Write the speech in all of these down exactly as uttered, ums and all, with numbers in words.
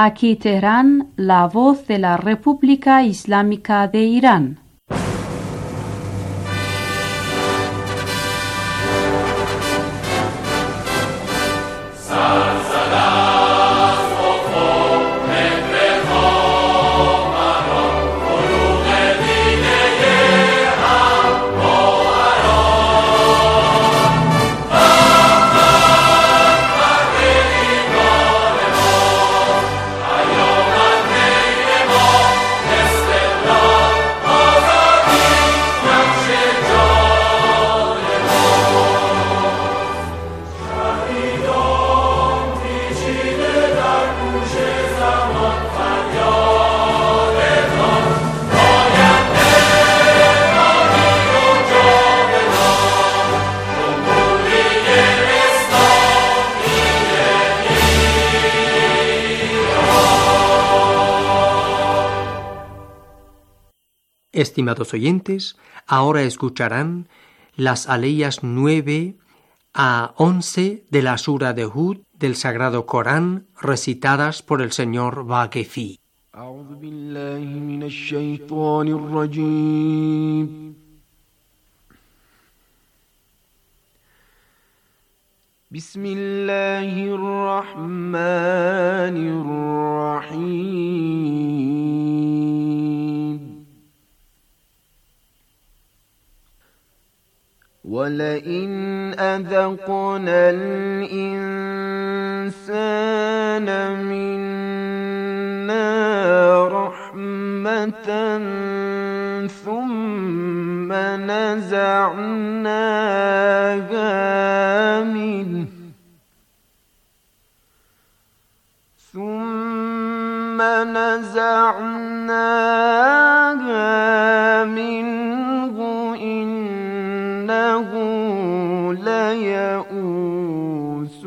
Aquí Teherán, la voz de la República Islámica de Irán. Estimados oyentes, ahora escucharán las aleyas nueve a once de la Sura de Hud del Sagrado Corán recitadas por el señor Vaquefi. أعوذ بالله من الشيطان الرجيم بسم الله الرحمن الرحيم ولئن أذقنا الإنسان منا رحمة ثم نزعناها منه ثم نزعناها منه إنه ليئوس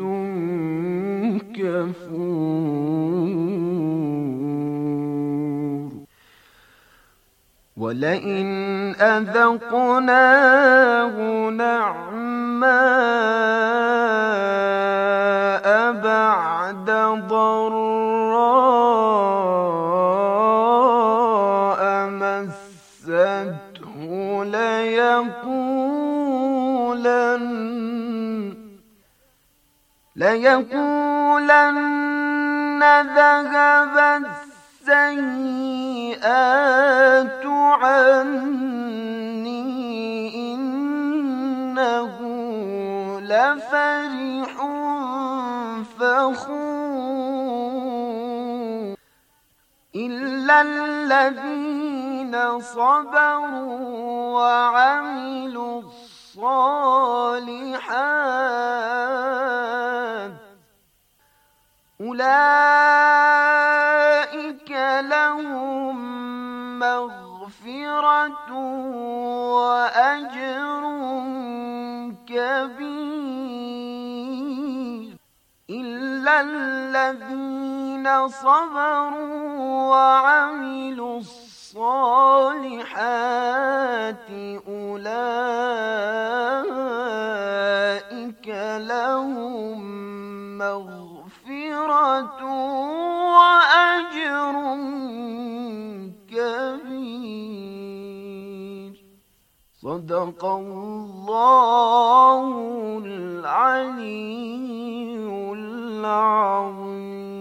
كفور ولئن أذقناه نعماء بعد ضراء مسته ليقولن ليقولن ذهب السيئات عني إنه لفرح فخور إلا الذين صبروا وعملوا الصالحات أولئك لهم مغفرة وأجر كبير إلا الذين صبروا وعملوا الصالحات أولئك لهم مغفرة وأجر كبير صدق الله العلي العظيم.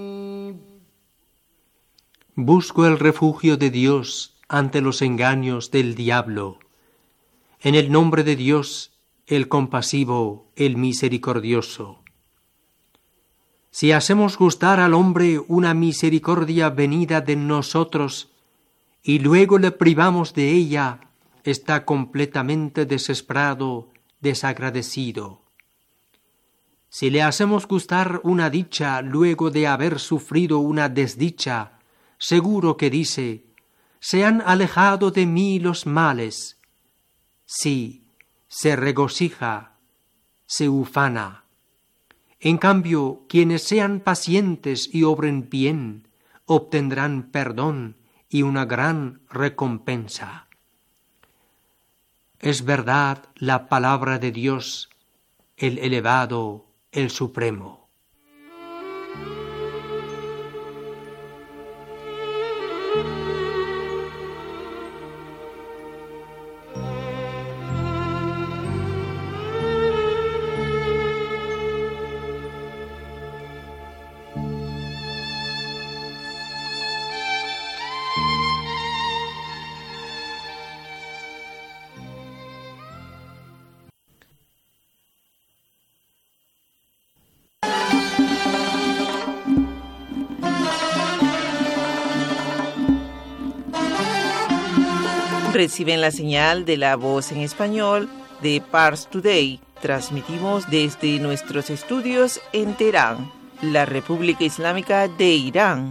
Busco el refugio de Dios ante los engaños del diablo. En el nombre de Dios, el compasivo, el misericordioso. Si hacemos gustar al hombre una misericordia venida de nosotros y luego le privamos de ella, está completamente desesperado, desagradecido. Si le hacemos gustar una dicha luego de haber sufrido una desdicha, seguro que dice: se han alejado de mí los males. Sí, se regocija, se ufana. En cambio, quienes sean pacientes y obren bien, obtendrán perdón y una gran recompensa. Es verdad la palabra de Dios, el elevado, el supremo. Reciben la señal de La Voz en Español de Pars Today. Transmitimos desde nuestros estudios en Teherán, la República Islámica de Irán.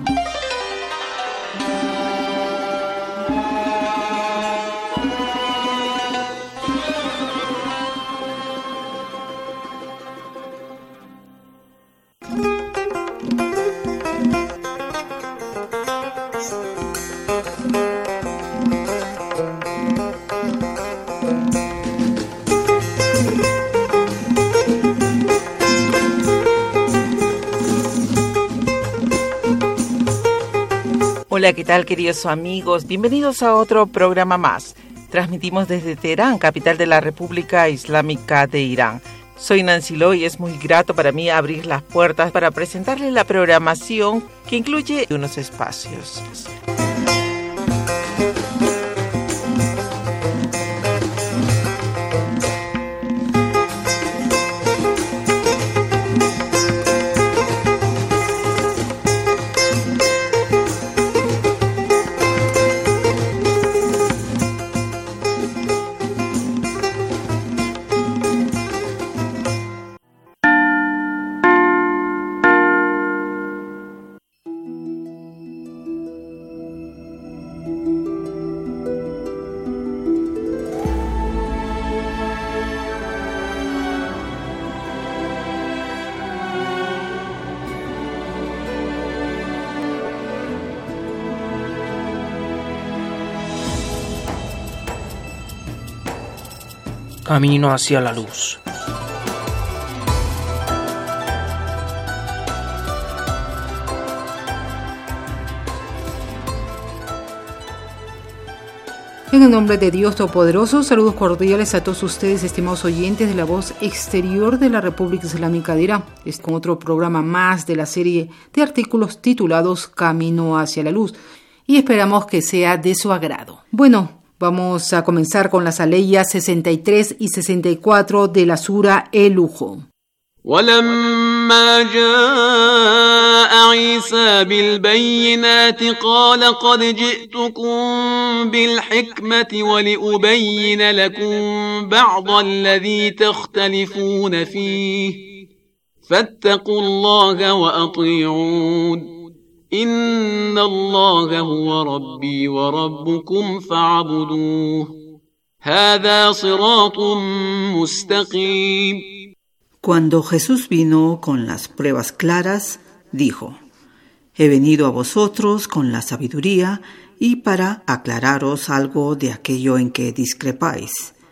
Hola, ¿qué tal, queridos amigos? Bienvenidos a otro programa más. Transmitimos desde Teherán, capital de la República Islámica de Irán. Soy Nancy Lo y es muy grato para mí abrir las puertas para presentarles la programación que incluye unos espacios. Camino hacia la luz. En el nombre de Dios Todopoderoso, saludos cordiales a todos ustedes, estimados oyentes de La Voz Exterior de la República Islámica de Irán. Es con otro programa más de la serie de artículos titulados Camino hacia la luz, y esperamos que sea de su agrado. Bueno, vamos a comenzar con las aleyas sesenta y tres y sesenta y cuatro de la sura El Lujo. ولما جاء عيسى بالبينات قال قد جئتكم بالحكمة ولأبين لكم بعض الذي تختلفون فيه فاتقوا الله وأطيعون إن الله هو ربي وربكم فاعبدوه هذا صراط مستقيم. Cuando Jesús vino con las pruebas claras, dijo: He venido a vosotros con la sabiduría y para aclararos algo de aquello en que discrepáis.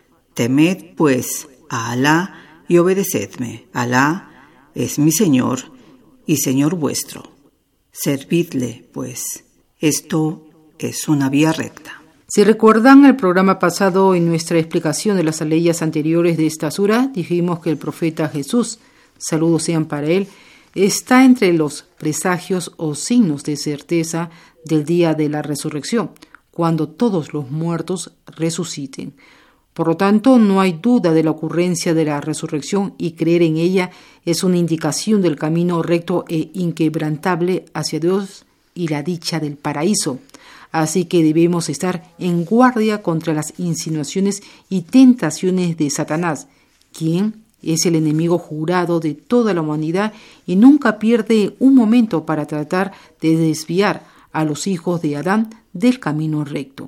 Temed, pues, a Alá y obedecedme. Alá es mi Señor y Señor vuestro. Servidle, pues. Esto es una vía recta. Si recuerdan el programa pasado, en nuestra explicación de las aleyas anteriores de esta sura, dijimos que el profeta Jesús, saludos sean para él, está entre los presagios o signos de certeza del día de la resurrección, cuando todos los muertos resuciten. Por lo tanto, no hay duda de la ocurrencia de la resurrección y creer en ella es una indicación del camino recto e inquebrantable hacia Dios y la dicha del paraíso. Así que debemos estar en guardia contra las insinuaciones y tentaciones de Satanás, quien es el enemigo jurado de toda la humanidad y nunca pierde un momento para tratar de desviar a los hijos de Adán del camino recto.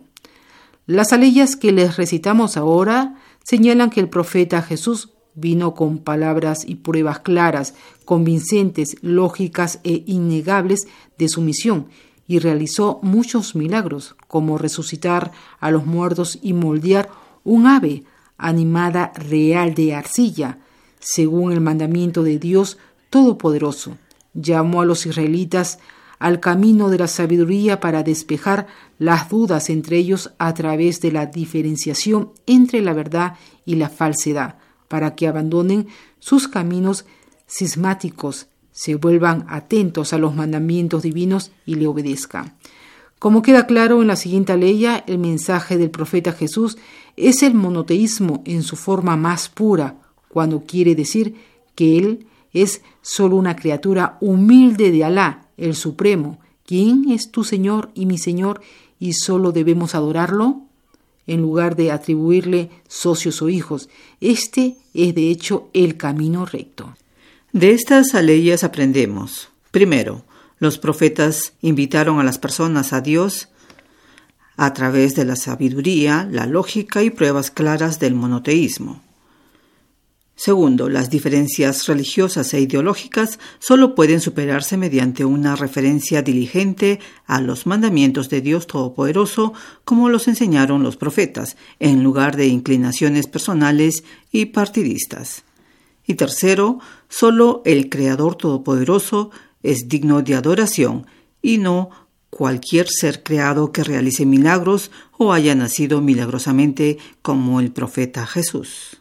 Las aleyas que les recitamos ahora señalan que el profeta Jesús vino con palabras y pruebas claras, convincentes, lógicas e innegables de su misión, y realizó muchos milagros, como resucitar a los muertos y moldear un ave animada real de arcilla, según el mandamiento de Dios Todopoderoso. Llamó a los israelitas al camino de la sabiduría para despejar las dudas entre ellos a través de la diferenciación entre la verdad y la falsedad, para que abandonen sus caminos cismáticos, se vuelvan atentos a los mandamientos divinos y le obedezcan. Como queda claro en la siguiente aleya, el mensaje del profeta Jesús es el monoteísmo en su forma más pura, cuando quiere decir que él es solo una criatura humilde de Alá, el Supremo, quien es tu Señor y mi Señor, y solo debemos adorarlo. en lugar de atribuirle socios o hijos. Este es de hecho el camino recto. De estas aleyas aprendemos. Primero, los profetas invitaron a las personas a Dios a través de la sabiduría, la lógica y pruebas claras del monoteísmo. Segundo, las diferencias religiosas e ideológicas solo pueden superarse mediante una referencia diligente a los mandamientos de Dios Todopoderoso, como los enseñaron los profetas, en lugar de inclinaciones personales y partidistas. Y tercero, solo el Creador Todopoderoso es digno de adoración y no cualquier ser creado que realice milagros o haya nacido milagrosamente como el profeta Jesús.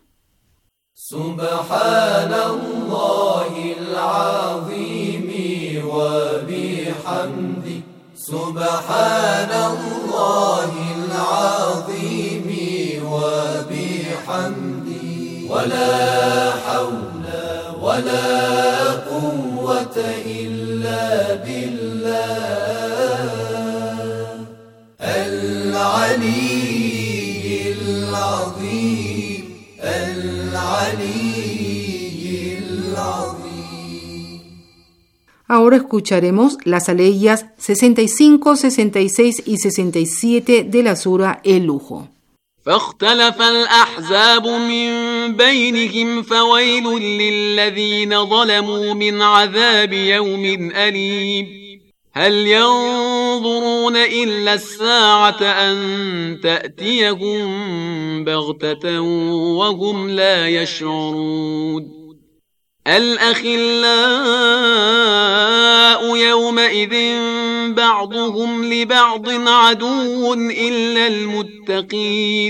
Subhanallahil azim wa bihamdi Subhanallahil azim wa bihamdi wa la hawla wa la quwwata illa billah al-aliyyil azim. Ahora escucharemos las aleyas sesenta y cinco, sesenta y seis y sesenta y siete de la sura El Lujo. فاختلف الأحزاب من بينهم فويل للذين ظلموا من عذاب يوم أليم هل ينظرون إلا الساعة أن تأتيهم بغتة وهم لا يشعرون الأخلاء يومئذ بعضهم لبعض عدو إلا المتقين.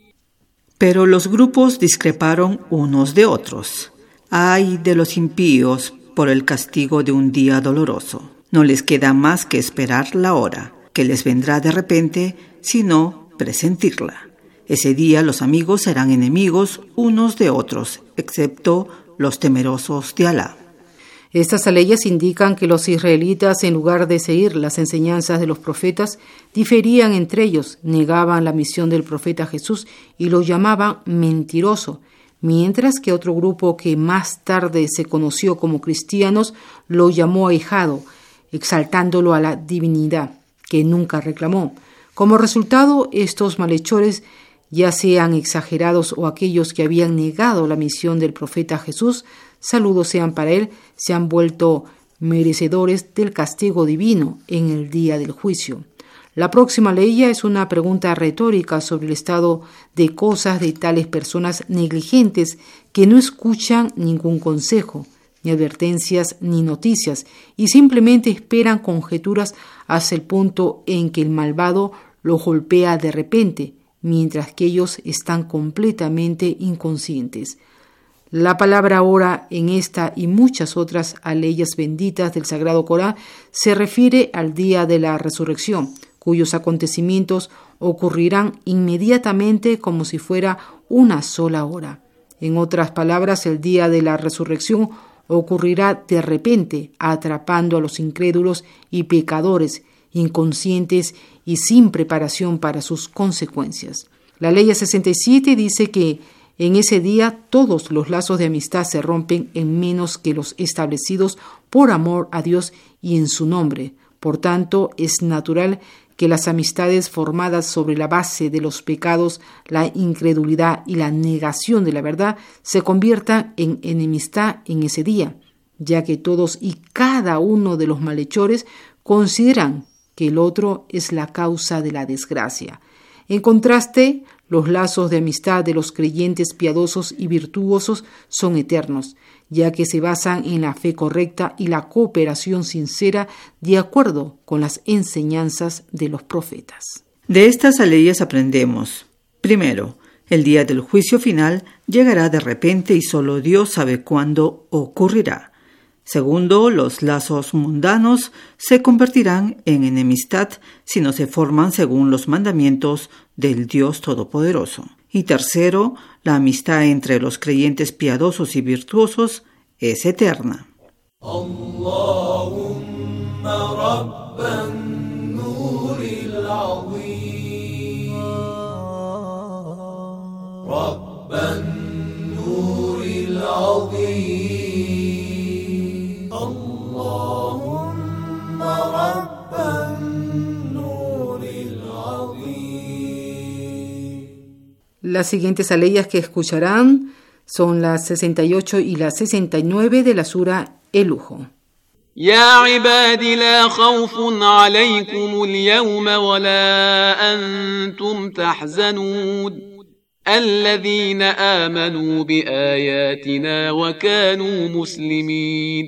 Pero los grupos discreparon unos de otros. Ay de los impíos por el castigo de un día doloroso. No les queda más que esperar la hora, que les vendrá de repente, sino presentirla. Ese día los amigos serán enemigos unos de otros, excepto los temerosos de Alá. Estas aleyas indican que los israelitas, en lugar de seguir las enseñanzas de los profetas, diferían entre ellos, negaban la misión del profeta Jesús y lo llamaban mentiroso, mientras que otro grupo que más tarde se conoció como cristianos lo llamó ahijado, exaltándolo a la divinidad, que nunca reclamó. Como resultado, estos malhechores, ya sean exagerados o aquellos que habían negado la misión del profeta Jesús, saludos sean para él, se han vuelto merecedores del castigo divino en el día del juicio. La próxima leya es una pregunta retórica sobre el estado de cosas de tales personas negligentes que no escuchan ningún consejo, ni advertencias, ni noticias, y simplemente esperan conjeturas hasta el punto en que el malvado lo golpea de repente, mientras que ellos están completamente inconscientes. La palabra ahora en esta y muchas otras aleyas benditas del Sagrado Corán se refiere al día de la resurrección, cuyos acontecimientos ocurrirán inmediatamente como si fuera una sola hora. En otras palabras, el día de la resurrección ocurrirá de repente, atrapando a los incrédulos y pecadores, inconscientes y sin preparación para sus consecuencias. La ley sesenta y siete dice que en ese día todos los lazos de amistad se rompen en menos que los establecidos por amor a Dios y en su nombre. Por tanto, es natural que las amistades formadas sobre la base de los pecados, la incredulidad y la negación de la verdad se conviertan en enemistad en ese día, ya que todos y cada uno de los malhechores consideran que el otro es la causa de la desgracia. En contraste, los lazos de amistad de los creyentes piadosos y virtuosos son eternos, ya que se basan en la fe correcta y la cooperación sincera de acuerdo con las enseñanzas de los profetas. De estas aleyas aprendemos, primero, el día del juicio final llegará de repente y solo Dios sabe cuándo ocurrirá. Segundo, los lazos mundanos se convertirán en enemistad si no se forman según los mandamientos del Dios Todopoderoso. Y tercero, la amistad entre los creyentes piadosos y virtuosos es eterna. Allahumma rabban nuril azim Las siguientes aleyas que escucharán son las sesenta y ocho y la sesenta y nueve de la sura El Lujo. يا عباد لا خوف عليكم اليوم ولا أنتم تحزنون الذين آمنوا بآياتنا وكانوا مسلمين.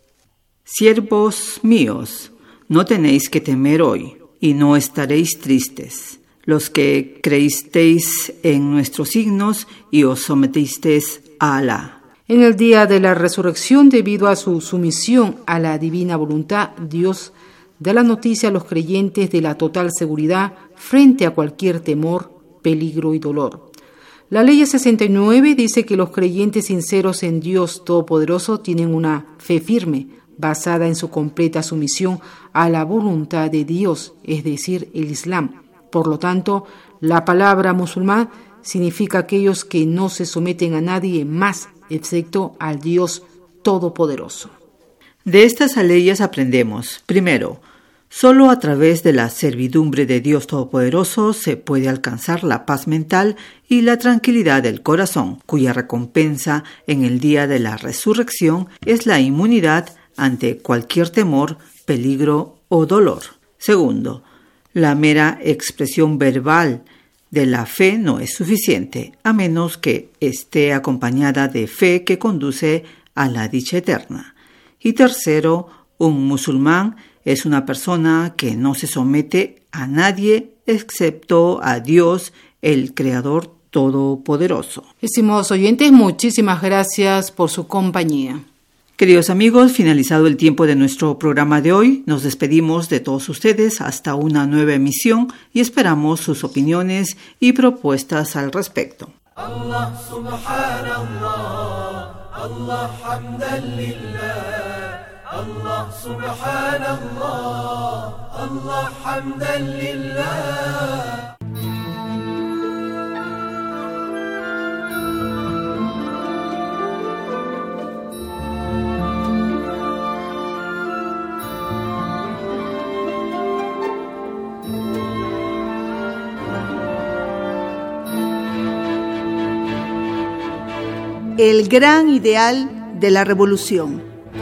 Siervos míos, no tenéis que temer hoy, y no estaréis tristes, los que creísteis en nuestros signos y os sometisteis a Alá. En el día de la resurrección, debido a su sumisión a la divina voluntad, Dios da la noticia a los creyentes de la total seguridad frente a cualquier temor, peligro y dolor. La ley sesenta y nueve dice que los creyentes sinceros en Dios Todopoderoso tienen una fe firme, basada en su completa sumisión a la voluntad de Dios, es decir, el Islam. Por lo tanto, la palabra musulmán significa aquellos que no se someten a nadie más, excepto al Dios Todopoderoso. De estas aleyas aprendemos, primero, solo a través de la servidumbre de Dios Todopoderoso se puede alcanzar la paz mental y la tranquilidad del corazón, cuya recompensa en el día de la resurrección es la inmunidad ante cualquier temor, peligro o dolor. Segundo, la mera expresión verbal de la fe no es suficiente, a menos que esté acompañada de fe que conduce a la dicha eterna. Y tercero, un musulmán es una persona que no se somete a nadie excepto a Dios, el Creador Todopoderoso. Estimados oyentes, muchísimas gracias por su compañía. Queridos amigos, finalizado el tiempo de nuestro programa de hoy, nos despedimos de todos ustedes hasta una nueva emisión y esperamos sus opiniones y propuestas al respecto. Allah subhanallah, Allah hamdan lillah, Allah subhanallah, Allah hamdan lillah. El gran ideal de la revolución.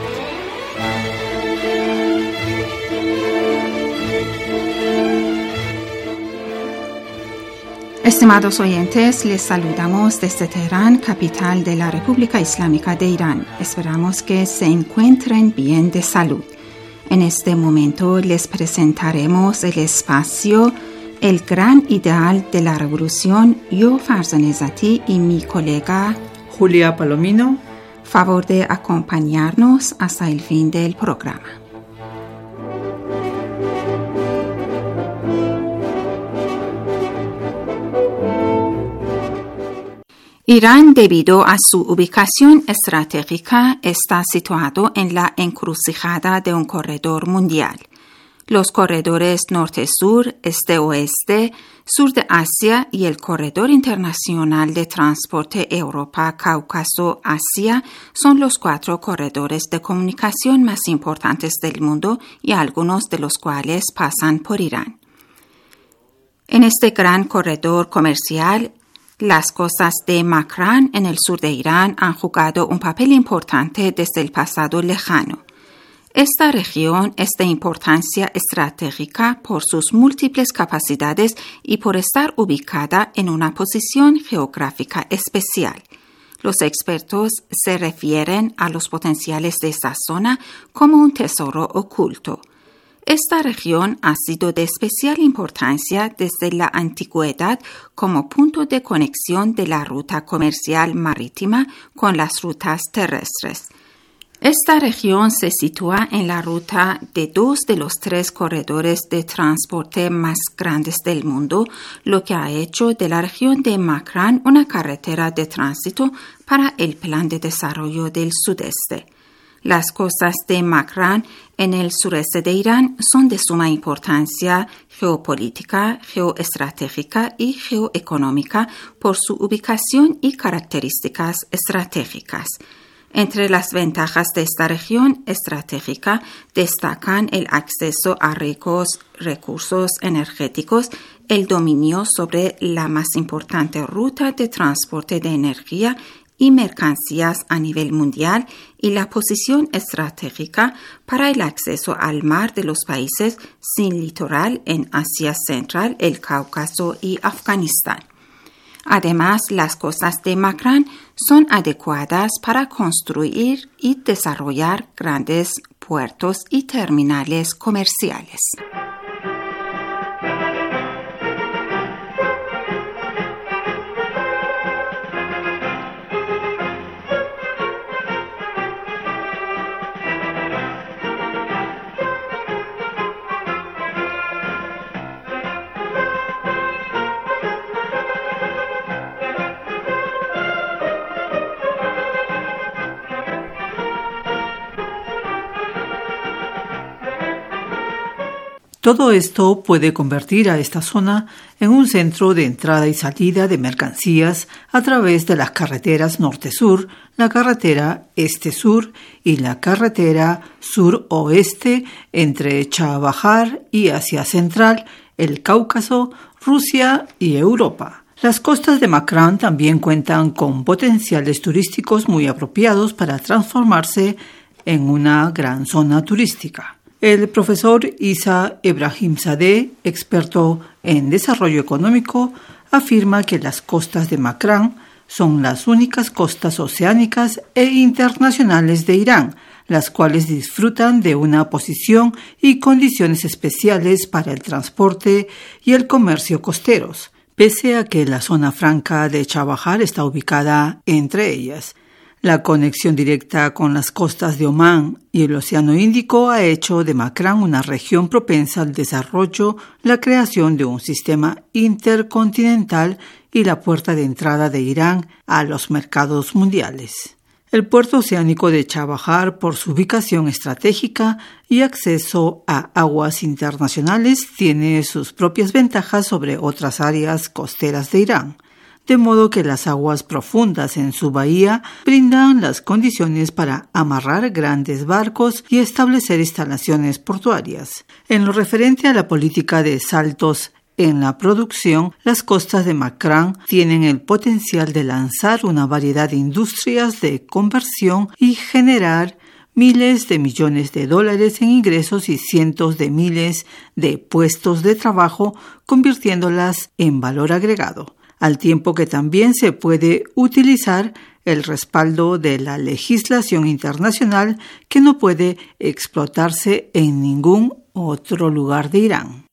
Estimados oyentes, les saludamos desde Teherán, capital de la República Islámica de Irán. Esperamos que se encuentren bien de salud. En este momento les presentaremos el espacio El gran ideal de la revolución. Yo, Farzan Ezati, y mi colega Julia Palomino, favor de acompañarnos hasta el fin del programa. Irán, debido a su ubicación estratégica, está situado en la encrucijada de un corredor mundial. Los corredores norte-sur, este-oeste, sur de Asia y el corredor internacional de transporte Europa-Cáucaso-Asia son los cuatro corredores de comunicación más importantes del mundo y algunos de los cuales pasan por Irán. En este gran corredor comercial, las costas de Makran en el sur de Irán han jugado un papel importante desde el pasado lejano. Esta región es de importancia estratégica por sus múltiples capacidades y por estar ubicada en una posición geográfica especial. Los expertos se refieren a los potenciales de esta zona como un tesoro oculto. Esta región ha sido de especial importancia desde la antigüedad como punto de conexión de la ruta comercial marítima con las rutas terrestres. Esta región se sitúa en la ruta de dos de los tres corredores de transporte más grandes del mundo, lo que ha hecho de la región de Makran una carretera de tránsito para el Plan de Desarrollo del Sudeste. Las costas de Makran en el sureste de Irán son de suma importancia geopolítica, geoestratégica y geoeconómica por su ubicación y características estratégicas. Entre las ventajas de esta región estratégica destacan el acceso a ricos recursos energéticos, el dominio sobre la más importante ruta de transporte de energía y mercancías a nivel mundial y la posición estratégica para el acceso al mar de los países sin litoral en Asia Central, el Cáucaso y Afganistán. Además, las costas de Makran son adecuadas para construir y desarrollar grandes puertos y terminales comerciales. Todo esto puede convertir a esta zona en un centro de entrada y salida de mercancías a través de las carreteras norte-sur, la carretera este-sur y la carretera sur-oeste entre Chabahar y Asia Central, el Cáucaso, Rusia y Europa. Las costas de Makran también cuentan con potenciales turísticos muy apropiados para transformarse en una gran zona turística. El profesor Isa Ebrahimzadeh, experto en desarrollo económico, afirma que las costas de Makran son las únicas costas oceánicas e internacionales de Irán, las cuales disfrutan de una posición y condiciones especiales para el transporte y el comercio costeros, pese a que la zona franca de Chabahar está ubicada entre ellas. La conexión directa con las costas de Omán y el Océano Índico ha hecho de Makran una región propensa al desarrollo, la creación de un sistema intercontinental y la puerta de entrada de Irán a los mercados mundiales. El puerto oceánico de Chabahar, por su ubicación estratégica y acceso a aguas internacionales, tiene sus propias ventajas sobre otras áreas costeras de Irán, de modo que las aguas profundas en su bahía brindan las condiciones para amarrar grandes barcos y establecer instalaciones portuarias. En lo referente a la política de saltos en la producción, las costas de Makran tienen el potencial de lanzar una variedad de industrias de conversión y generar miles de millones de dólares en ingresos y cientos de miles de puestos de trabajo, convirtiéndolas en valor agregado, al tiempo que también se puede utilizar el respaldo de la legislación internacional que no puede explotarse en ningún otro lugar de Irán.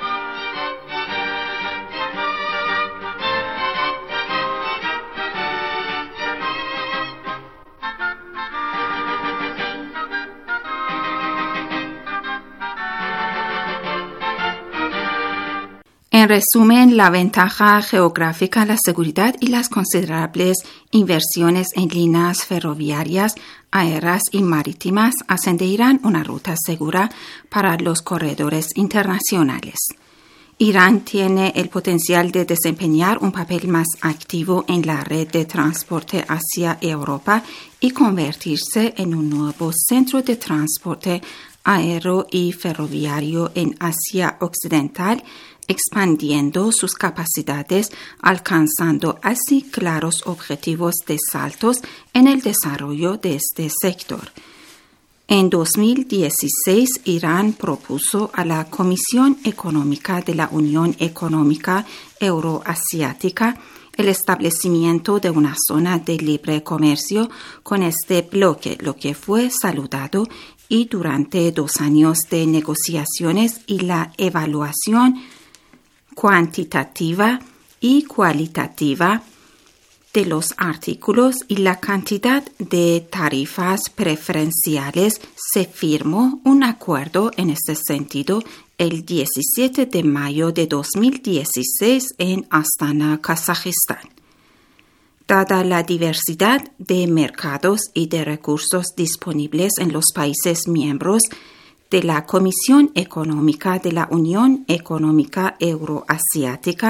En resumen, la ventaja geográfica, la seguridad y las considerables inversiones en líneas ferroviarias, aéreas y marítimas hacen de Irán una ruta segura para los corredores internacionales. Irán tiene el potencial de desempeñar un papel más activo en la red de transporte hacia Europa y convertirse en un nuevo centro de transporte aéreo y ferroviario en Asia Occidental, expandiendo sus capacidades, alcanzando así claros objetivos de saltos en el desarrollo de este sector. En dos mil dieciséis, Irán propuso a la Comisión Económica de la Unión Económica Euroasiática el establecimiento de una zona de libre comercio con este bloque, lo que fue saludado, y durante dos años de negociaciones y la evaluación cuantitativa y cualitativa de los artículos y la cantidad de tarifas preferenciales, se firmó un acuerdo en este sentido el diecisiete de mayo de dos mil dieciséis en Astana, Kazajistán. Dada la diversidad de mercados y de recursos disponibles en los países miembros de la Comisión Económica de la Unión Económica Euroasiática,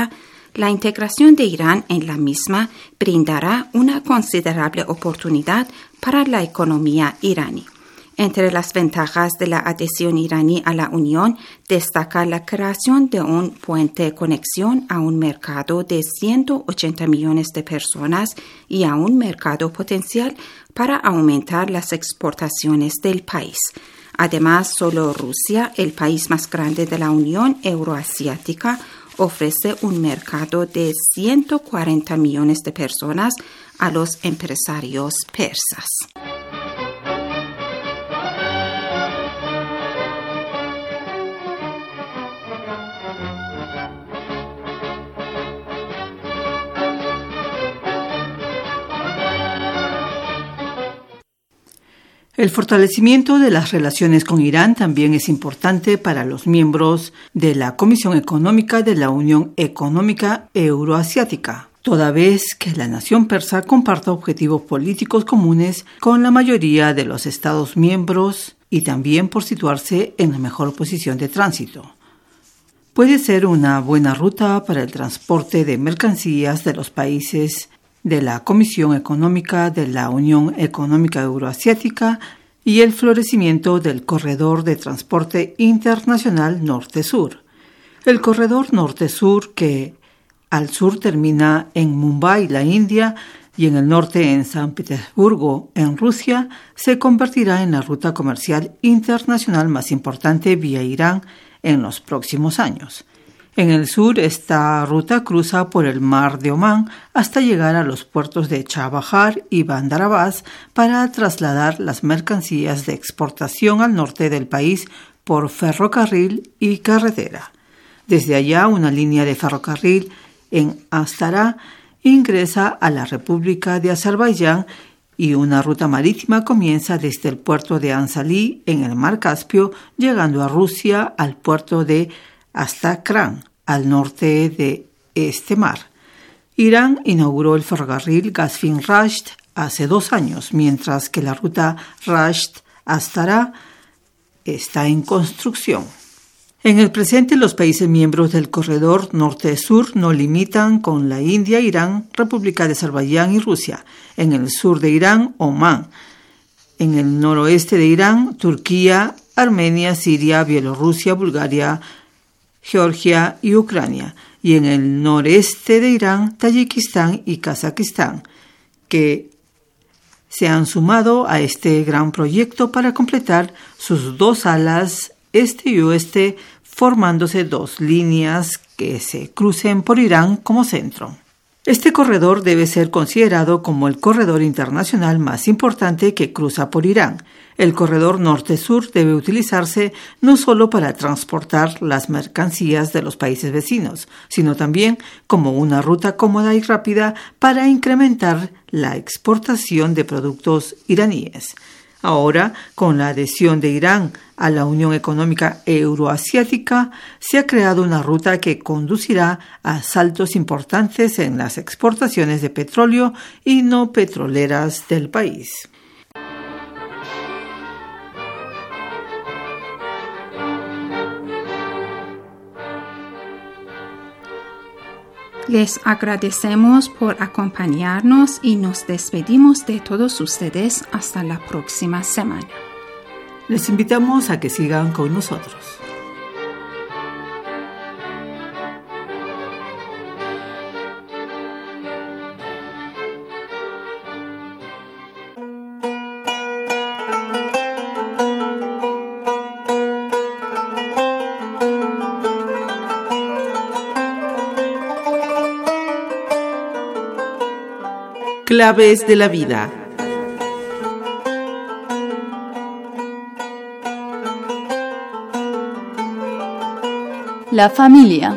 La integración de Irán en la misma brindará una considerable oportunidad para la economía iraní. Entre las ventajas de la adhesión iraní a la Unión destaca la creación de un puente de conexión a un mercado de ciento ochenta millones de personas y a un mercado potencial para aumentar las exportaciones del país. Además, solo Rusia, el país más grande de la Unión Euroasiática, ofrece un mercado de ciento cuarenta millones de personas a los empresarios persas. El fortalecimiento de las relaciones con Irán también es importante para los miembros de la Comisión Económica de la Unión Económica Euroasiática, toda vez que la nación persa comparte objetivos políticos comunes con la mayoría de los Estados miembros y también por situarse en la mejor posición de tránsito. Puede ser una buena ruta para el transporte de mercancías de los países de la Comisión Económica de la Unión Económica Euroasiática y el florecimiento del Corredor de Transporte Internacional Norte-Sur. El Corredor Norte-Sur, que al sur termina en Mumbai, la India, y en el norte en San Petersburgo, en Rusia, se convertirá en la ruta comercial internacional más importante vía Irán en los próximos años. En el sur, esta ruta cruza por el mar de Omán hasta llegar a los puertos de Chabahar y Bandar Abbas para trasladar las mercancías de exportación al norte del país por ferrocarril y carretera. Desde allá, una línea de ferrocarril en Astara ingresa a la República de Azerbaiyán y una ruta marítima comienza desde el puerto de Ansalí en el mar Caspio, llegando a Rusia al puerto de Astrakhan, al norte de este mar. Irán inauguró el ferrocarril Gazvin-Rasht hace dos años, mientras que la ruta Rasht-Astara está en construcción. En el presente, los países miembros del corredor norte-sur no limitan con la India, Irán, República de Azerbaiyán y Rusia. En el sur de Irán, Omán. En el noroeste de Irán, Turquía, Armenia, Siria, Bielorrusia, Bulgaria, Georgia y Ucrania, y en el noreste de Irán, Tayikistán y Kazajistán, que se han sumado a este gran proyecto para completar sus dos alas este y oeste, formándose dos líneas que se crucen por Irán como centro. Este corredor debe ser considerado como el corredor internacional más importante que cruza por Irán. El corredor norte-sur debe utilizarse no solo para transportar las mercancías de los países vecinos, sino también como una ruta cómoda y rápida para incrementar la exportación de productos iraníes. Ahora, con la adhesión de Irán a la Unión Económica Euroasiática, se ha creado una ruta que conducirá a saltos importantes en las exportaciones de petróleo y no petroleras del país. Les agradecemos por acompañarnos y nos despedimos de todos ustedes hasta la próxima semana. Les invitamos a que sigan con nosotros. Claves de la vida. La familia.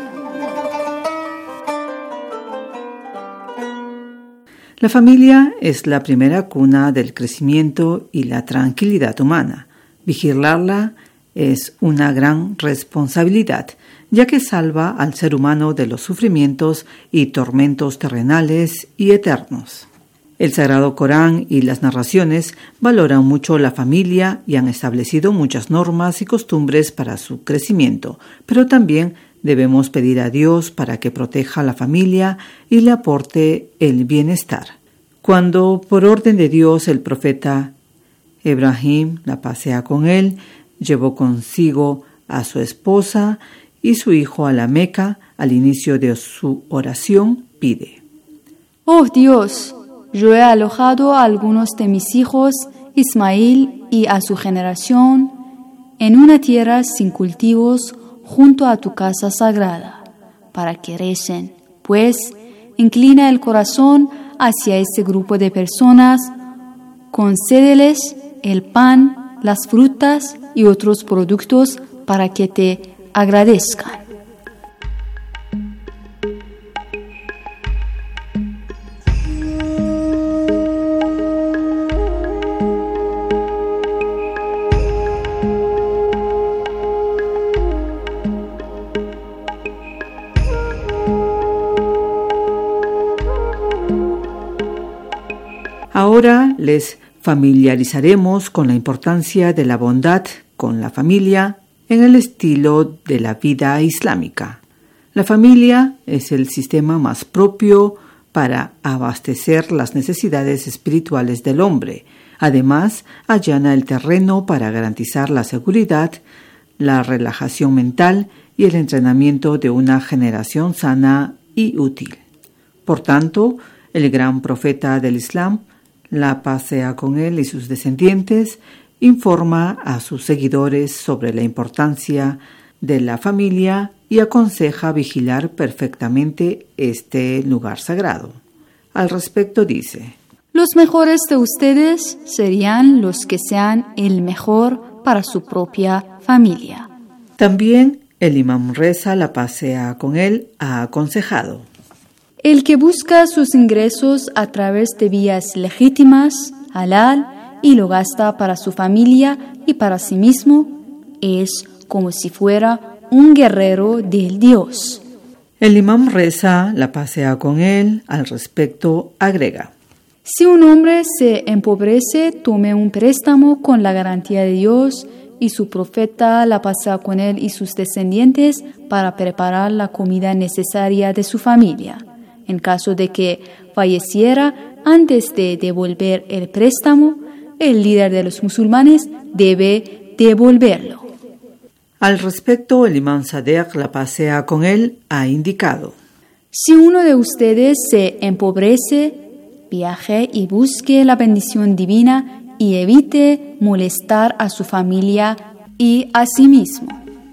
La familia es la primera cuna del crecimiento y la tranquilidad humana. Vigilarla es una gran responsabilidad, ya que salva al ser humano de los sufrimientos y tormentos terrenales y eternos. El Sagrado Corán y las narraciones valoran mucho la familia y han establecido muchas normas y costumbres para su crecimiento, pero también Debemos pedir a Dios para que proteja a la familia y le aporte el bienestar. Cuando, por orden de Dios, el profeta Ibrahim, la paz sea con él, llevó consigo a su esposa y su hijo a la Meca, al inicio de su oración pide: Oh Dios, yo he alojado a algunos de mis hijos, Ismael y a su generación, en una tierra sin cultivos junto a tu casa sagrada, para que recen, pues inclina el corazón hacia este grupo de personas, concédeles el pan, las frutas y otros productos para que te agradezcan. Ahora les familiarizaremos con la importancia de la bondad con la familia en el estilo de la vida islámica. La familia es el sistema más propio para abastecer las necesidades espirituales del hombre. Además, allana el terreno para garantizar la seguridad, la relajación mental y el entrenamiento de una generación sana y útil. Por tanto, el gran profeta del Islam, la paz sea con él y sus descendientes, informa a sus seguidores sobre la importancia de la familia y aconseja vigilar perfectamente este lugar sagrado. Al respecto dice: Los mejores de ustedes serían los que sean el mejor para su propia familia. También el imam Reza, la paz sea con él, ha aconsejado: El que busca sus ingresos a través de vías legítimas, halal, y lo gasta para su familia y para sí mismo, es como si fuera un guerrero del Dios. El imam Reza, la paz sea con él, al respecto agrega: Si un hombre se empobrece, tome un préstamo con la garantía de Dios y su profeta, la paz sea con él y sus descendientes, para preparar la comida necesaria de su familia. En caso de que falleciera antes de devolver el préstamo, el líder de los musulmanes debe devolverlo. Al respecto, el imam Sadegh, la paz sea con él, ha indicado: Si uno de ustedes se empobrece, viaje y busque la bendición divina y evite molestar a su familia y a sí mismo.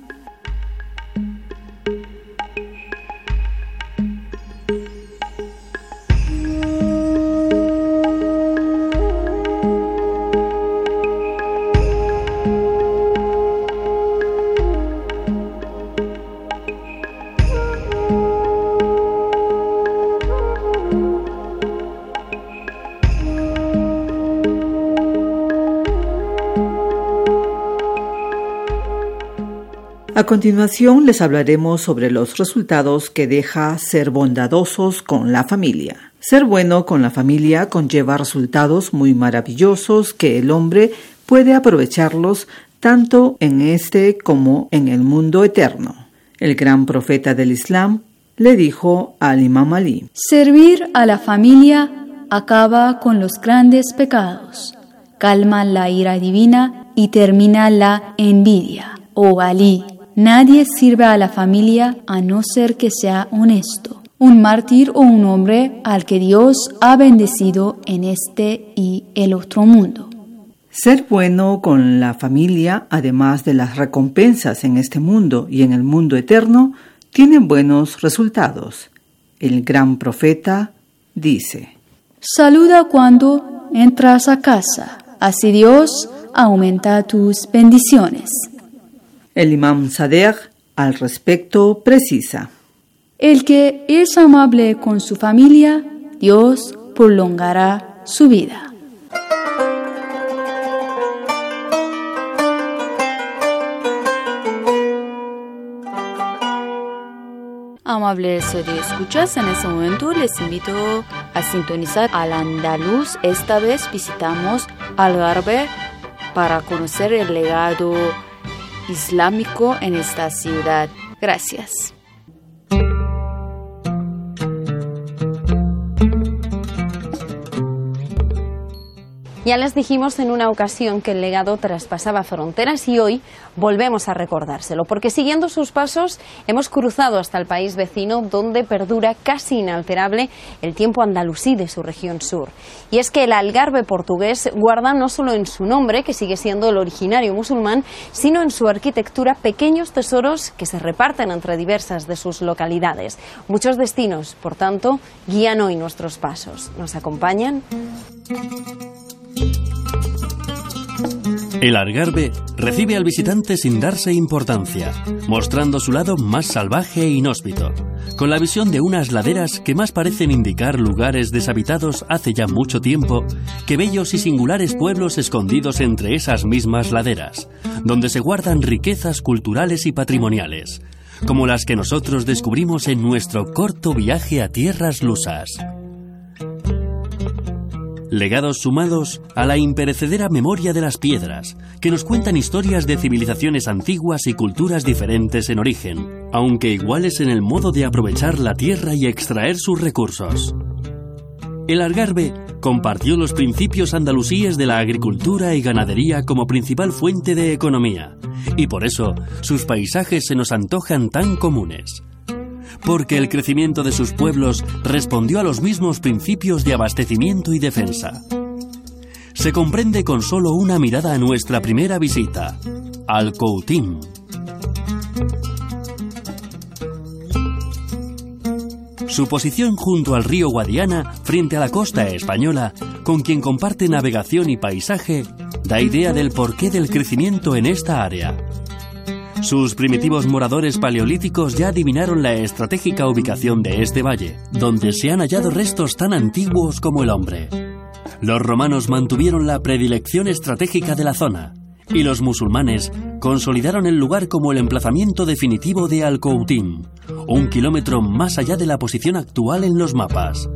A continuación les hablaremos sobre los resultados que deja ser bondadosos con la familia. Ser bueno con la familia conlleva resultados muy maravillosos que el hombre puede aprovecharlos tanto en este como en el mundo eterno. El gran profeta del Islam le dijo al imam Ali: Servir a la familia acaba con los grandes pecados, calma la ira divina y termina la envidia. Oh Ali, nadie sirve a la familia a no ser que sea honesto, un mártir o un hombre al que Dios ha bendecido en este y el otro mundo. Ser bueno con la familia, además de las recompensas en este mundo y en el mundo eterno, tiene buenos resultados. El gran profeta dice: Saluda cuando entras a casa, así Dios aumenta tus bendiciones. El imam Sadegh al respecto precisa: El que es amable con su familia, Dios prolongará su vida. Amables escuchas, en este momento les invito a sintonizar al Andaluz. Esta vez visitamos Algarve para conocer el legado islámico en esta ciudad. Gracias. Ya les dijimos en una ocasión que el legado traspasaba fronteras y hoy volvemos a recordárselo, porque siguiendo sus pasos hemos cruzado hasta el país vecino donde perdura casi inalterable el tiempo andalusí de su región sur. Y es que el Algarve portugués guarda no solo en su nombre, que sigue siendo el originario musulmán, sino en su arquitectura pequeños tesoros que se reparten entre diversas de sus localidades. Muchos destinos, por tanto, guían hoy nuestros pasos. ¿Nos acompañan? El Algarve recibe al visitante sin darse importancia, mostrando su lado más salvaje e inhóspito, con la visión de unas laderas que más parecen indicar lugares deshabitados hace ya mucho tiempo que bellos y singulares pueblos escondidos entre esas mismas laderas, donde se guardan riquezas culturales y patrimoniales, como las que nosotros descubrimos en nuestro corto viaje a tierras lusas. Legados sumados a la imperecedera memoria de las piedras, que nos cuentan historias de civilizaciones antiguas y culturas diferentes en origen, aunque iguales en el modo de aprovechar la tierra y extraer sus recursos. El Algarve compartió los principios andalusíes de la agricultura y ganadería como principal fuente de economía, y por eso sus paisajes se nos antojan tan comunes. Porque el crecimiento de sus pueblos respondió a los mismos principios de abastecimiento y defensa. Se comprende con solo una mirada a nuestra primera visita, al Ceutín. Su posición junto al río Guadiana, frente a la costa española, con quien comparte navegación y paisaje, da idea del porqué del crecimiento en esta área. Sus primitivos moradores paleolíticos ya adivinaron la estratégica ubicación de este valle, donde se han hallado restos tan antiguos como el hombre. Los romanos mantuvieron la predilección estratégica de la zona, y los musulmanes consolidaron el lugar como el emplazamiento definitivo de Al-Ceutín, un kilómetro más allá de la posición actual en los mapas.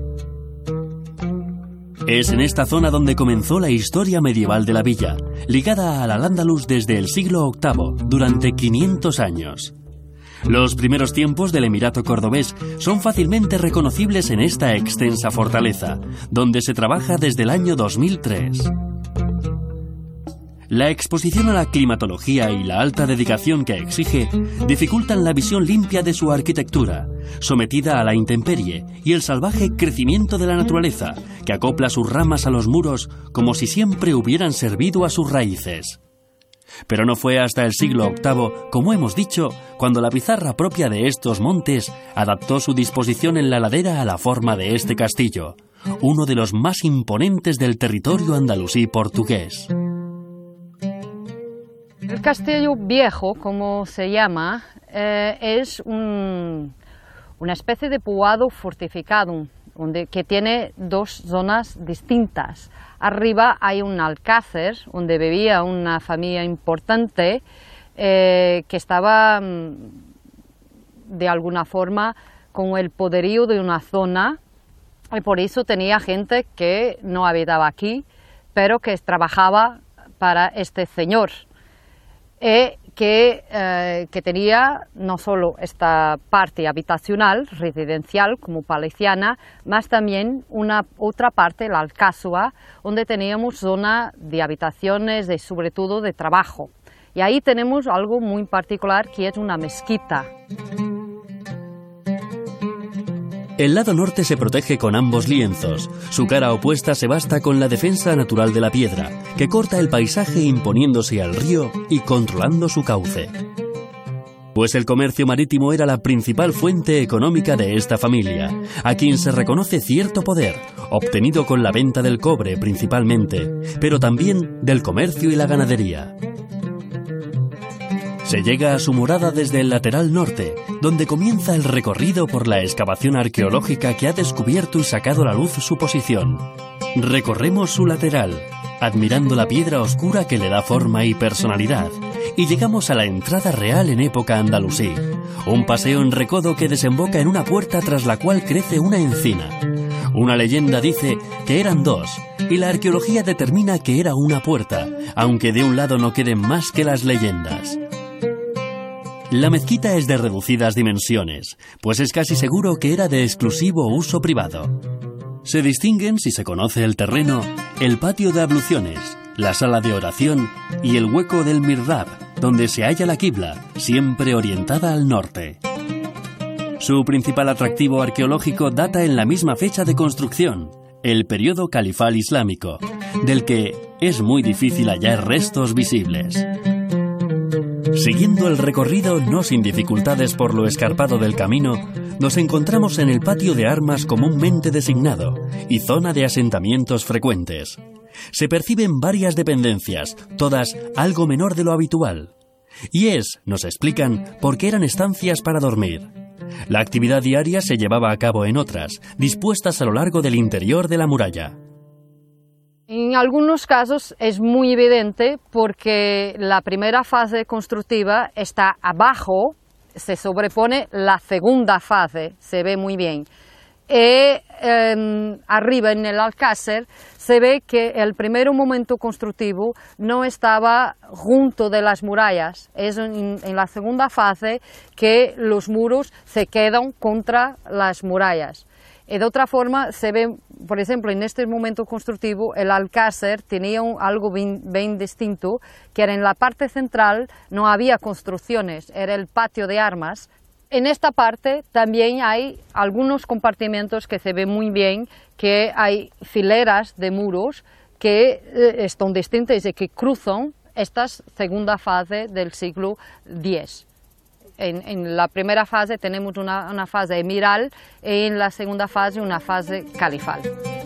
Es en esta zona donde comenzó la historia medieval de la villa, ligada al Al-Ándalus desde el siglo octavo, durante quinientos años. Los primeros tiempos del Emirato cordobés son fácilmente reconocibles en esta extensa fortaleza, donde se trabaja desde el año dos mil tres. La exposición a la climatología y la alta dedicación que exige dificultan la visión limpia de su arquitectura, sometida a la intemperie y el salvaje crecimiento de la naturaleza, que acopla sus ramas a los muros como si siempre hubieran servido a sus raíces. Pero no fue hasta el siglo octavo, como hemos dicho, cuando la pizarra propia de estos montes adaptó su disposición en la ladera a la forma de este castillo, uno de los más imponentes del territorio andalusí portugués. El castillo viejo, como se llama, eh, es un, una especie de poblado fortificado, donde, que tiene dos zonas distintas. Arriba hay un alcázar, donde vivía una familia importante, eh, que estaba, de alguna forma, con el poderío de una zona, y por eso tenía gente que no habitaba aquí, pero que trabajaba para este señor. Eh, que, eh, que tenía no solo esta parte habitacional, residencial, como palestiana, más también una otra parte, la Alcázua, donde teníamos zona de habitaciones y sobre todo de trabajo. Y ahí tenemos algo muy particular, que es una mezquita. El lado norte se protege con ambos lienzos. Su cara opuesta se basta con la defensa natural de la piedra, que corta el paisaje imponiéndose al río y controlando su cauce. Pues el comercio marítimo era la principal fuente económica de esta familia, a quien se reconoce cierto poder, obtenido con la venta del cobre principalmente, pero también del comercio y la ganadería. Se llega a su morada desde el lateral norte, donde comienza el recorrido por la excavación arqueológica que ha descubierto y sacado a la luz su posición. Recorremos su lateral, admirando la piedra oscura que le da forma y personalidad, y llegamos a la entrada real en época andalusí, un paseo en recodo que desemboca en una puerta tras la cual crece una encina. Una leyenda dice que eran dos, y la arqueología determina que era una puerta, aunque de un lado no queden más que las leyendas. La mezquita es de reducidas dimensiones, pues es casi seguro que era de exclusivo uso privado. Se distinguen, si se conoce el terreno, el patio de abluciones, la sala de oración y el hueco del mihrab, donde se halla la quibla, siempre orientada al norte. Su principal atractivo arqueológico data en la misma fecha de construcción, el periodo califal islámico, del que es muy difícil hallar restos visibles. Siguiendo el recorrido, no sin dificultades por lo escarpado del camino, nos encontramos en el patio de armas comúnmente designado y zona de asentamientos frecuentes. Se perciben varias dependencias, todas algo menor de lo habitual. Y es, nos explican, porque eran estancias para dormir. La actividad diaria se llevaba a cabo en otras, dispuestas a lo largo del interior de la muralla. En algunos casos es muy evidente porque la primera fase constructiva está abajo, se sobrepone la segunda fase, se ve muy bien. Y eh, arriba en el alcázar se ve que el primer momento constructivo no estaba junto de las murallas, es en, en la segunda fase que los muros se quedan contra las murallas. Y de otra forma se ve, por ejemplo, en este momento constructivo el alcázar tenía un, algo bien, bien distinto, que era en la parte central no había construcciones, era el patio de armas. En esta parte también hay algunos compartimentos que se ve muy bien, que hay fileras de muros que eh, están distintas y que cruzan esta segunda fase del siglo diez. En, en la primera fase tenemos una, una fase emiral y en la segunda fase una fase califal.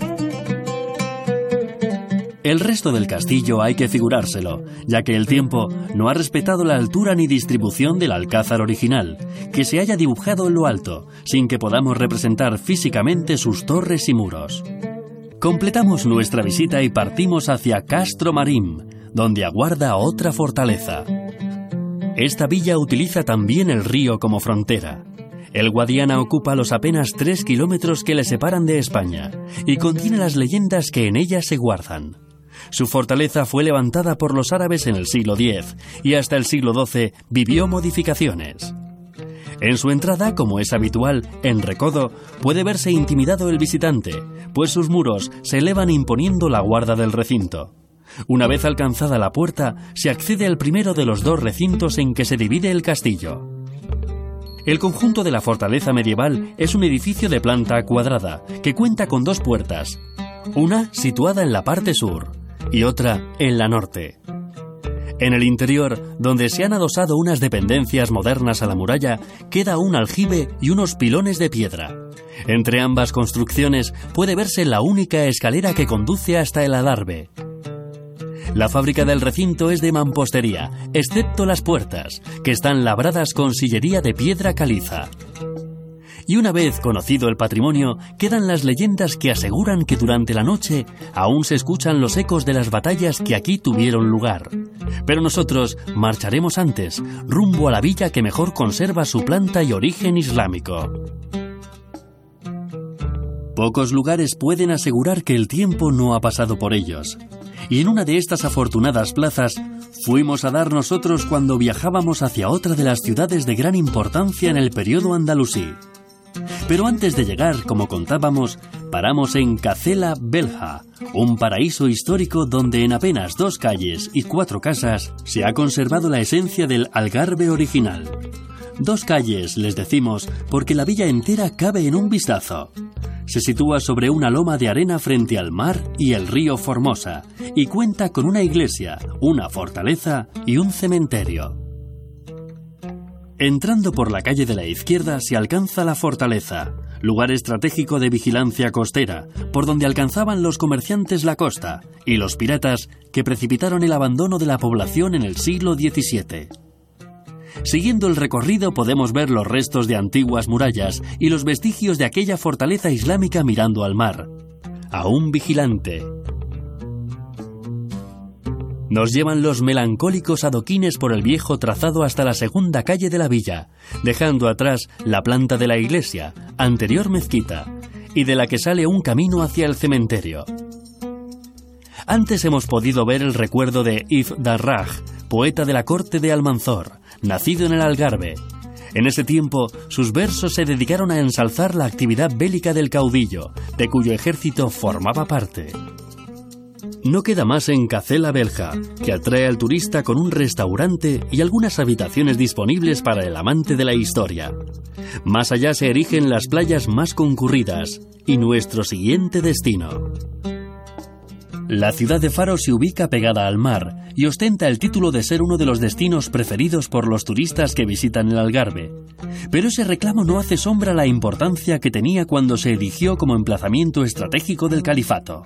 El resto del castillo hay que figurárselo, ya que el tiempo no ha respetado la altura ni distribución del alcázar original, que se haya dibujado en lo alto, sin que podamos representar físicamente sus torres y muros. Completamos nuestra visita y partimos hacia Castro Marim, donde aguarda otra fortaleza. Esta villa utiliza también el río como frontera. El Guadiana ocupa los apenas tres kilómetros que le separan de España y contiene las leyendas que en ella se guardan. Su fortaleza fue levantada por los árabes en el siglo diez y hasta el siglo doce vivió modificaciones. En su entrada, como es habitual, en recodo, puede verse intimidado el visitante, pues sus muros se elevan imponiendo la guarda del recinto. Una vez alcanzada la puerta, se accede al primero de los dos recintos en que se divide el castillo. El conjunto de la fortaleza medieval es un edificio de planta cuadrada, que cuenta con dos puertas, una situada en la parte sur y otra en la norte. En el interior, donde se han adosado unas dependencias modernas a la muralla, queda un aljibe y unos pilones de piedra. Entre ambas construcciones puede verse la única escalera que conduce hasta el adarve. La fábrica del recinto es de mampostería, excepto las puertas, que están labradas con sillería de piedra caliza. Y una vez conocido el patrimonio, quedan las leyendas que aseguran que durante la noche aún se escuchan los ecos de las batallas que aquí tuvieron lugar. Pero nosotros marcharemos antes, rumbo a la villa que mejor conserva su planta y origen islámico. Pocos lugares pueden asegurar que el tiempo no ha pasado por ellos. Y en una de estas afortunadas plazas fuimos a dar nosotros cuando viajábamos hacia otra de las ciudades de gran importancia en el periodo andalusí. Pero antes de llegar, como contábamos, paramos en Cacela Belha, un paraíso histórico donde en apenas dos calles y cuatro casas se ha conservado la esencia del Algarve original. Dos calles, les decimos, porque la villa entera cabe en un vistazo. Se sitúa sobre una loma de arena frente al mar y el río Formosa, y cuenta con una iglesia, una fortaleza y un cementerio. Entrando por la calle de la izquierda se alcanza la fortaleza, lugar estratégico de vigilancia costera, por donde alcanzaban los comerciantes la costa y los piratas que precipitaron el abandono de la población en el siglo diecisiete. Siguiendo el recorrido podemos ver los restos de antiguas murallas y los vestigios de aquella fortaleza islámica mirando al mar. Aún vigilante. Nos llevan los melancólicos adoquines por el viejo trazado hasta la segunda calle de la villa, dejando atrás la planta de la iglesia, anterior mezquita, y de la que sale un camino hacia el cementerio. Antes hemos podido ver el recuerdo de Ibn Darraj, poeta de la corte de Almanzor, nacido en el Algarve. En ese tiempo, sus versos se dedicaron a ensalzar la actividad bélica del caudillo, de cuyo ejército formaba parte. No queda más en Cazela Belja, que atrae al turista con un restaurante y algunas habitaciones disponibles para el amante de la historia. Más allá se erigen las playas más concurridas y nuestro siguiente destino. La ciudad de Faro se ubica pegada al mar y ostenta el título de ser uno de los destinos preferidos por los turistas que visitan el Algarve. Pero ese reclamo no hace sombra a la importancia que tenía cuando se erigió como emplazamiento estratégico del califato.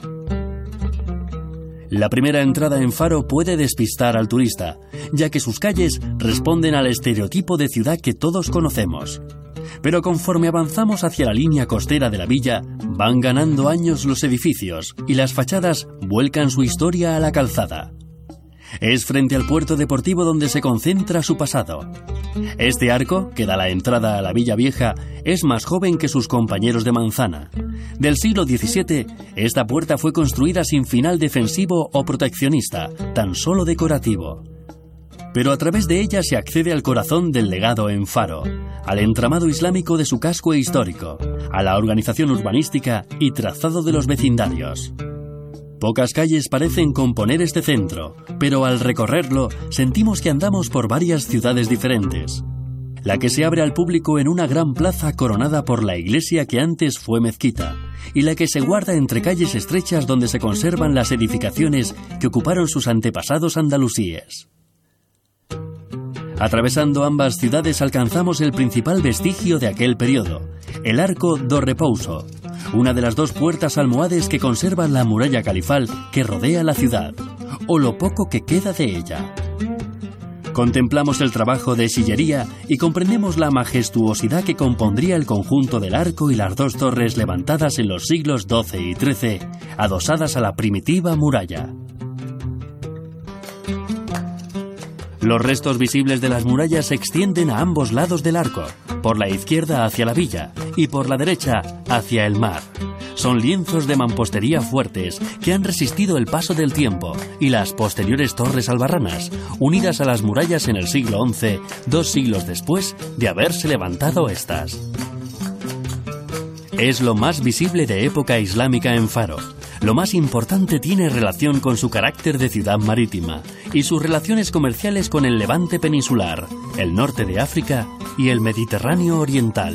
La primera entrada en Faro puede despistar al turista, ya que sus calles responden al estereotipo de ciudad que todos conocemos. Pero conforme avanzamos hacia la línea costera de la villa, van ganando años los edificios y las fachadas vuelcan su historia a la calzada. Es frente al puerto deportivo donde se concentra su pasado. Este arco, que da la entrada a la Villa Vieja, es más joven que sus compañeros de manzana. Del siglo diecisiete, esta puerta fue construida sin final defensivo o proteccionista, tan solo decorativo. Pero a través de ella se accede al corazón del legado en Faro, al entramado islámico de su casco histórico, a la organización urbanística y trazado de los vecindarios. Pocas calles parecen componer este centro, pero al recorrerlo sentimos que andamos por varias ciudades diferentes. La que se abre al público en una gran plaza coronada por la iglesia que antes fue mezquita, y la que se guarda entre calles estrechas donde se conservan las edificaciones que ocuparon sus antepasados andalusíes. Atravesando ambas ciudades alcanzamos el principal vestigio de aquel periodo, el Arco do Repouso, una de las dos puertas almohades que conservan la muralla califal que rodea la ciudad, o lo poco que queda de ella. Contemplamos el trabajo de sillería y comprendemos la majestuosidad que compondría el conjunto del arco y las dos torres levantadas en los siglos doce y trece, adosadas a la primitiva muralla. Los restos visibles de las murallas se extienden a ambos lados del arco, por la izquierda hacia la villa y por la derecha hacia el mar. Son lienzos de mampostería fuertes que han resistido el paso del tiempo y las posteriores torres albarranas, unidas a las murallas en el siglo once, dos siglos después de haberse levantado estas. Es lo más visible de época islámica en Faro. Lo más importante tiene relación con su carácter de ciudad marítima y sus relaciones comerciales con el Levante peninsular, el norte de África y el Mediterráneo oriental.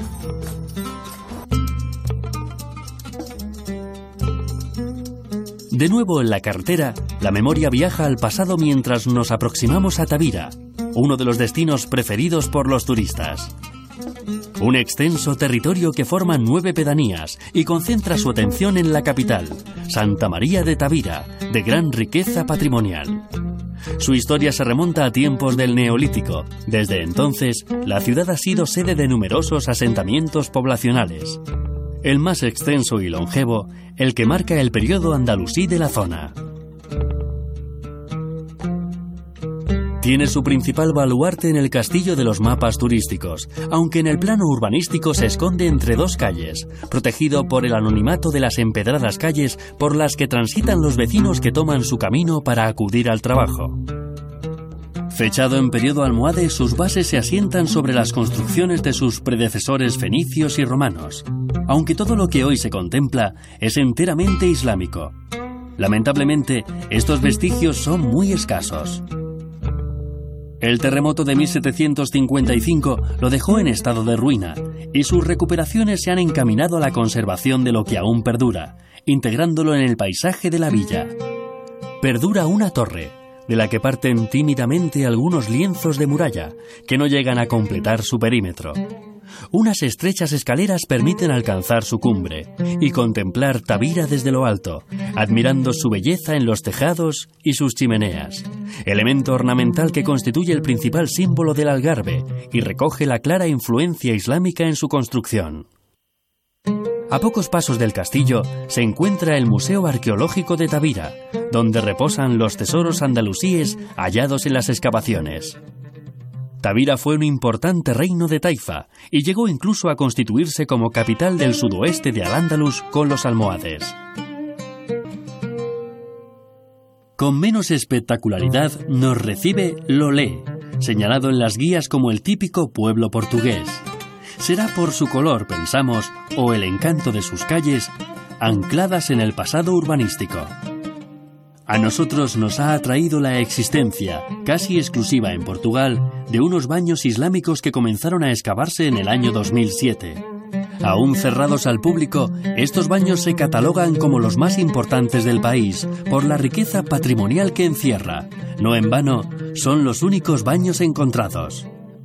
De nuevo en la carretera, la memoria viaja al pasado mientras nos aproximamos a Tavira, uno de los destinos preferidos por los turistas. Un extenso territorio que forma nueve pedanías y concentra su atención en la capital, Santa María de Tavira, de gran riqueza patrimonial. Su historia se remonta a tiempos del Neolítico. Desde entonces, la ciudad ha sido sede de numerosos asentamientos poblacionales. El más extenso y longevo, el que marca el periodo andalusí de la zona. Tiene su principal baluarte en el castillo de los mapas turísticos, aunque en el plano urbanístico se esconde entre dos calles, protegido por el anonimato de las empedradas calles por las que transitan los vecinos que toman su camino para acudir al trabajo. Fechado en periodo almohade, sus bases se asientan sobre las construcciones de sus predecesores fenicios y romanos, aunque todo lo que hoy se contempla es enteramente islámico. Lamentablemente, estos vestigios son muy escasos. El terremoto de mil setecientos cincuenta y cinco lo dejó en estado de ruina, y sus recuperaciones se han encaminado a la conservación de lo que aún perdura, integrándolo en el paisaje de la villa. Perdura una torre, de la que parten tímidamente algunos lienzos de muralla, que no llegan a completar su perímetro. Unas estrechas escaleras permiten alcanzar su cumbre y contemplar Tavira desde lo alto, admirando su belleza en los tejados y sus chimeneas, elemento ornamental que constituye el principal símbolo del Algarve y recoge la clara influencia islámica en su construcción. A pocos pasos del castillo se encuentra el Museo Arqueológico de Tavira, donde reposan los tesoros andalusíes hallados en las excavaciones. Tavira fue un importante reino de Taifa y llegó incluso a constituirse como capital del sudoeste de Al-Ándalus con los almohades. Con menos espectacularidad nos recibe Lolé, señalado en las guías como el típico pueblo portugués. Será por su color, pensamos, o el encanto de sus calles, ancladas en el pasado urbanístico. A nosotros nos ha atraído la existencia, casi exclusiva en Portugal, de unos baños islámicos que comenzaron a excavarse en el año dos mil siete. Aún cerrados al público, estos baños se catalogan como los más importantes del país por la riqueza patrimonial que encierra. No en vano, son los únicos baños encontrados.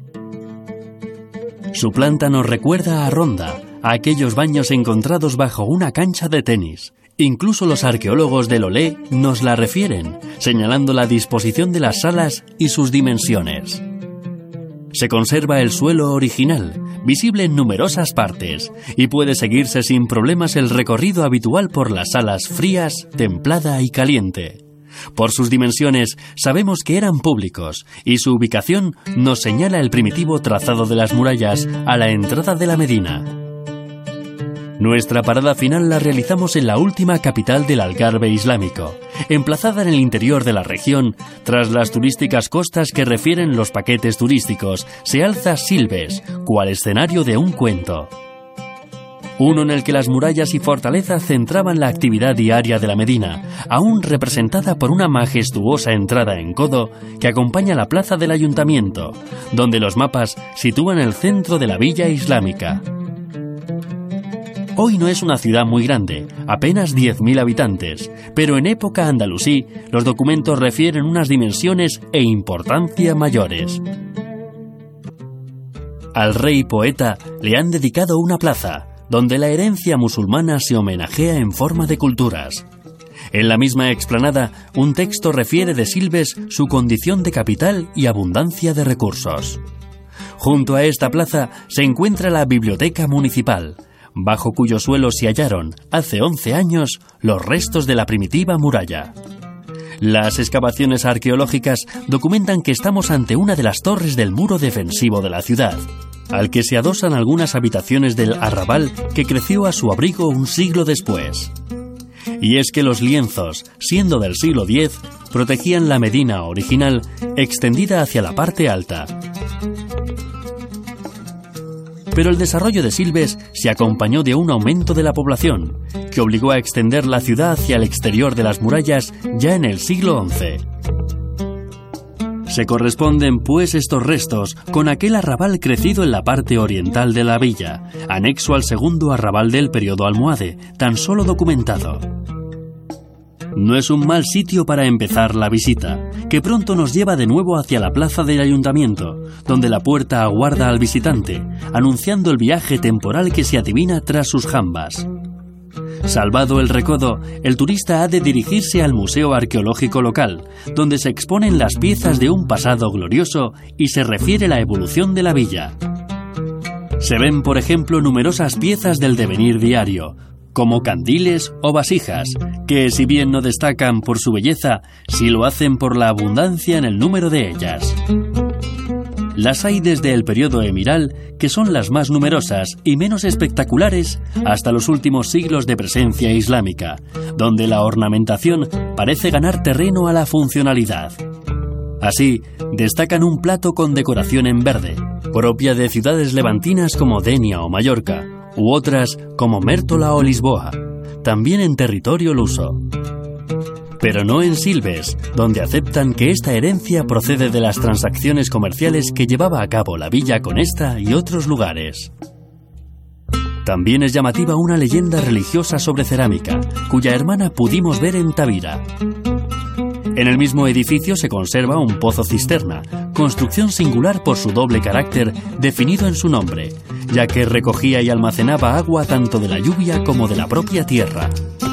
Su planta nos recuerda a Ronda, a aquellos baños encontrados bajo una cancha de tenis. Incluso los arqueólogos del Olé nos la refieren, señalando la disposición de las salas y sus dimensiones. Se conserva el suelo original, visible en numerosas partes, y puede seguirse sin problemas el recorrido habitual por las salas frías, templada y caliente. Por sus dimensiones sabemos que eran públicos, y su ubicación nos señala el primitivo trazado de las murallas a la entrada de la Medina. Nuestra parada final la realizamos en la última capital del Algarve islámico, emplazada en el interior de la región. Tras las turísticas costas que refieren los paquetes turísticos, se alza Silves, cual escenario de un cuento. Uno en el que las murallas y fortalezas centraban la actividad diaria de la Medina, aún representada por una majestuosa entrada en codo que acompaña la plaza del ayuntamiento, donde los mapas sitúan el centro de la villa islámica. Hoy no es una ciudad muy grande, apenas diez mil habitantes, pero en época andalusí los documentos refieren unas dimensiones e importancia mayores. Al rey poeta le han dedicado una plaza, donde la herencia musulmana se homenajea en forma de culturas. En la misma explanada, un texto refiere de Silves su condición de capital y abundancia de recursos. Junto a esta plaza se encuentra la biblioteca municipal, bajo cuyo suelo se hallaron, hace once años, los restos de la primitiva muralla. Las excavaciones arqueológicas documentan que estamos ante una de las torres del muro defensivo de la ciudad, al que se adosan algunas habitaciones del arrabal que creció a su abrigo un siglo después. Y es que los lienzos, siendo del siglo diez, protegían la Medina original extendida hacia la parte alta. Pero el desarrollo de Silves se acompañó de un aumento de la población, que obligó a extender la ciudad hacia el exterior de las murallas ya en el siglo once. Se corresponden, pues, estos restos con aquel arrabal crecido en la parte oriental de la villa, anexo al segundo arrabal del periodo almohade, tan solo documentado. No es un mal sitio para empezar la visita, que pronto nos lleva de nuevo hacia la plaza del ayuntamiento, donde la puerta aguarda al visitante, anunciando el viaje temporal que se adivina tras sus jambas. Salvado el recodo, el turista ha de dirigirse al Museo Arqueológico local, donde se exponen las piezas de un pasado glorioso y se refiere la evolución de la villa. Se ven, por ejemplo, numerosas piezas del devenir diario, como candiles o vasijas, que si bien no destacan por su belleza, sí lo hacen por la abundancia en el número de ellas. Las hay desde el periodo emiral, que son las más numerosas y menos espectaculares, hasta los últimos siglos de presencia islámica, donde la ornamentación parece ganar terreno a la funcionalidad. Así, destacan un plato con decoración en verde, propia de ciudades levantinas como Denia o Mallorca, u otras como Mértola o Lisboa, también en territorio luso. Pero no en Silves, donde aceptan que esta herencia procede de las transacciones comerciales que llevaba a cabo la villa con esta y otros lugares. También es llamativa una leyenda religiosa sobre cerámica, cuya hermana pudimos ver en Tavira. En el mismo edificio se conserva un pozo cisterna, construcción singular por su doble carácter definido en su nombre, ya que recogía y almacenaba agua tanto de la lluvia como de la propia tierra.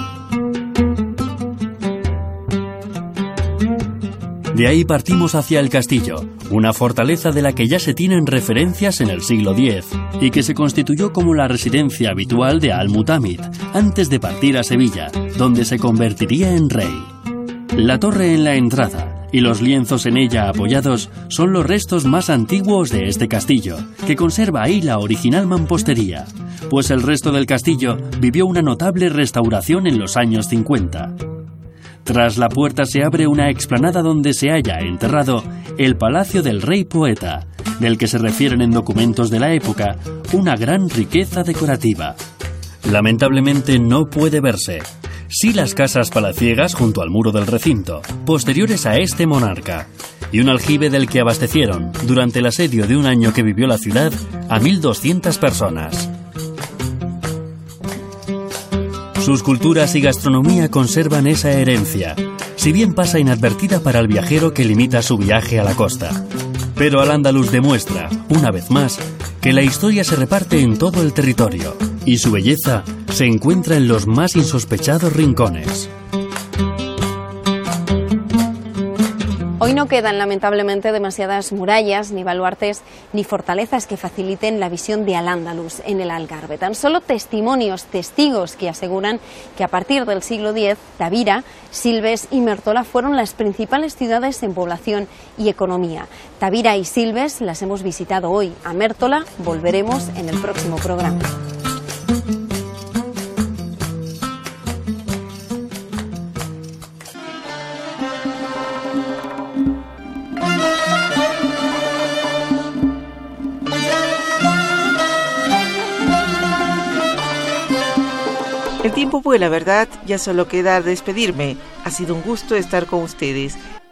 De ahí partimos hacia el castillo, una fortaleza de la que ya se tienen referencias en el siglo diez y que se constituyó como la residencia habitual de Al-Mutamid antes de partir a Sevilla, donde se convertiría en rey. La torre en la entrada y los lienzos en ella apoyados son los restos más antiguos de este castillo, que conserva ahí la original mampostería, pues el resto del castillo vivió una notable restauración en los años cincuenta. Tras la puerta se abre una explanada donde se halla enterrado el Palacio del Rey Poeta, del que se refieren en documentos de la época una gran riqueza decorativa. Lamentablemente no puede verse. Sí las casas palaciegas junto al muro del recinto, posteriores a este monarca, y un aljibe del que abastecieron, durante el asedio de un año que vivió la ciudad, a mil doscientas personas. Sus culturas y gastronomía conservan esa herencia, si bien pasa inadvertida para el viajero que limita su viaje a la costa. Pero Al-Ándalus demuestra, una vez más, que la historia se reparte en todo el territorio y su belleza se encuentra en los más insospechados rincones. Hoy no quedan lamentablemente demasiadas murallas, ni baluartes, ni fortalezas que faciliten la visión de Al-Ándalus en el Algarve. Tan solo testimonios, testigos que aseguran que a partir del siglo diez, Tavira, Silves y Mértola fueron las principales ciudades en población y economía. Tavira y Silves las hemos visitado hoy. A Mértola volveremos en el próximo programa. El tiempo vuela, ¿verdad? Ya solo queda despedirme. Ha sido un gusto estar con ustedes.